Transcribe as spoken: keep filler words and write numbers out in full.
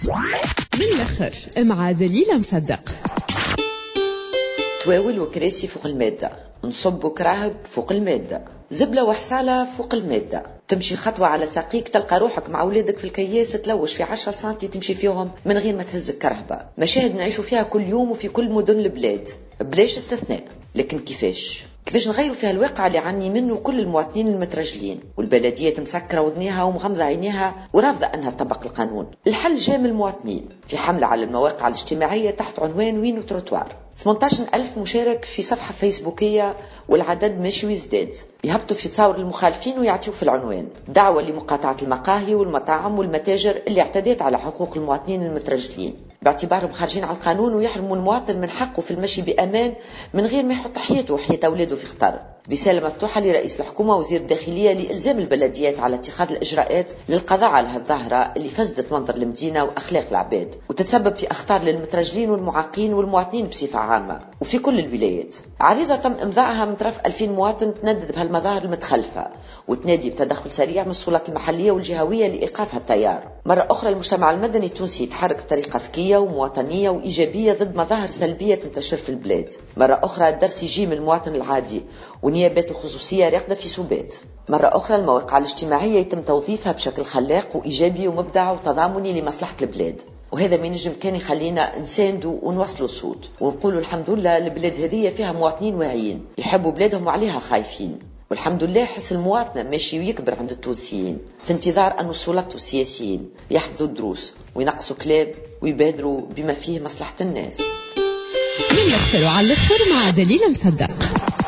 من الآخر مع دليل مصدق. تواول وكراسي فوق المادة، نصب كراهب فوق المادة، زبلة وحصالة فوق المادة، تمشي خطوة على ساقيك تلقى روحك مع أولادك في الكياس تلوش في عشرة سنتي تمشي فيهم من غير ما تهزك كرهبة. مشاهد نعيشوا فيها كل يوم وفي كل مدن البلاد بلاش استثناء. لكن كيفاش كيفاش نغيروا فيها الواقع اللي عني منه كل المواطنين المترجلين والبلديات مسكرة وذنيها ومغمضة عينيها ورافضة أنها تطبق القانون؟ الحل جاء من المواطنين في حملة على المواقع الاجتماعية تحت عنوان وينو تروتوار. ثمانية عشر ألف مشارك في صفحة فيسبوكية والعدد ماشي ويزداد. يهبطوا في تصاور المخالفين ويعطيوا في العنوان دعوة لمقاطعة المقاهي والمطاعم والمتاجر اللي اعتدت على حقوق المواطنين المترجلين باعتبارهم خارجين على القانون ويحرموا المواطن من حقه في المشي بأمان من غير ما يحط حياته وحياة أولاده في خطر. رسالة مفتوحة لرئيس الحكومة وزير الداخلية لإلزام البلديات على اتخاذ الإجراءات للقضاء على هالظاهرة اللي فسدت منظر المدينة وأخلاق العباد وتتسبب في أخطار للمترجلين والمعاقين والمواطنين بصفة عامة وفي كل الولايات. عريضة تم إمضائها من طرف ألفين مواطن تندد بهالمظاهر المتخلفة وتنادي بتدخل سريع من السلطات المحلية والجهوية لإيقاف هالتيار. مرة أخرى المجتمع المدني التونسي يتحرك بطريقة ذكية ومواطنية وإيجابية ضد مظاهر سلبية تنتشر في البلاد. مرة أخرى الدرس يجي من المواطن العادي ونيابات الخصوصية راقدة في سبات. مرة أخرى المواقع الاجتماعية يتم توظيفها بشكل خلاق وإيجابي ومبدع وتضامني لمصلحة البلاد. وهذا من نجم كان يخلينا نساندوا ونوصلوا صوت ونقولوا الحمد لله البلاد هذه فيها مواطنين واعيين يحبوا بلادهم وعليها خايفين. والحمد لله حس المواطنة ماشي ويكبر عند التونسيين في انتظار أن السلطات والسياسيين يحفظوا الدروس وينقصوا كلاب ويبادروا بما فيه مصلحة الناس. من الآخر وعلى الآخر مع دليل مصدق.